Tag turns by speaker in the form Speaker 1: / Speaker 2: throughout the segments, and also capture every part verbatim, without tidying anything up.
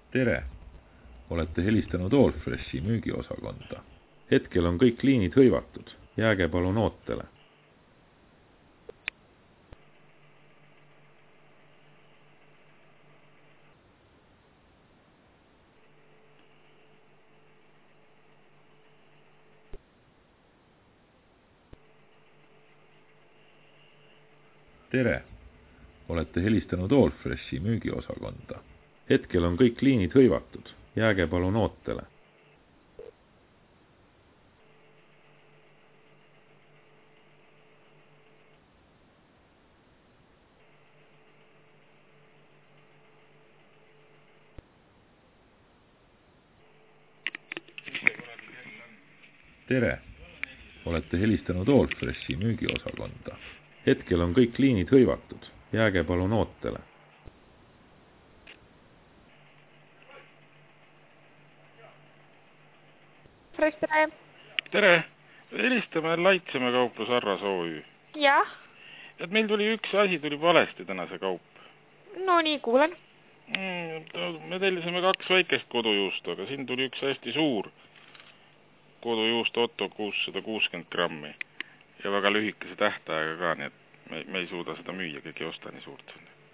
Speaker 1: Tere! Olete helistanud Allfreshi müügiosakonda. Hetkel on kõik liinid hõivatud. Jääge palun ootele. Tere! Olete helistanud Allfreshi müügiosakonda. Hetkel on kõik liinid hõivatud. Jääge palun ootele. Tere! Olete helistanud Allfreshi müügiosakonda. Hetkel on kõik liinid hõivatud. Jääge palun ootele.
Speaker 2: Tere!
Speaker 3: Tere! Helistame Laitseme kauplus Arras O Ü.
Speaker 2: Jah.
Speaker 3: Et meil tuli üks asi, tuli valesti täna see kaup.
Speaker 2: No nii, kuulen.
Speaker 3: Mm, me tellisime kaks väikest kodujuustu, aga siin tuli üks hästi suur kodujuust Otto kuussada kuuskümmend grammi. Ja väga lühikese tähtaega ka, nii et me, me ei suuda seda müüa, keegi ei osta nii suurt.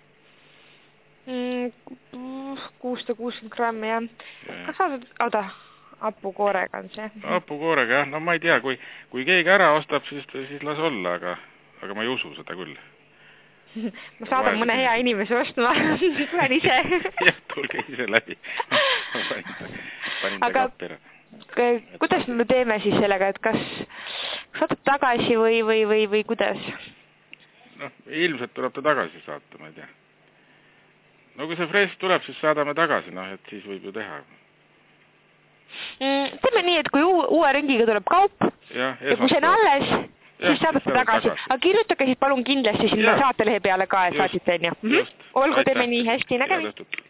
Speaker 2: Mm, kuussada kuuskümmend grammi, jah. Kas sa saad, oda, hapukoorega on see?
Speaker 3: Hapukoorega, jah. No ma ei tea, kui, kui keegi ära ostab, siis, siis las olla, aga, aga ma ei usu seda küll.
Speaker 2: Ma saadan mõne hea inimese ostma, tulen ise.
Speaker 3: Jah, tulge ise läbi. Panin ta, panin ta
Speaker 2: aga
Speaker 3: kappira.
Speaker 2: Kuidas me teeme siis sellega, et kas saadab tagasi või, või, või, või kuidas?
Speaker 3: No, ilmselt tuleb ta tagasi saata, ma ei tea. No kui see fresh tuleb, siis saadame tagasi, noh, et siis võib ju teha.
Speaker 2: Mm, teeme nii, et kui uue, uue ringiga tuleb kaup ja, ja kui see on alles, ja, siis saadate tagasi. tagasi. Aga kirjutage siis palun kindlasti sinna ja. Saatelehe peale ka, et saatite enne. Mm -hmm. Olgu, teeme nii hästi nägemist.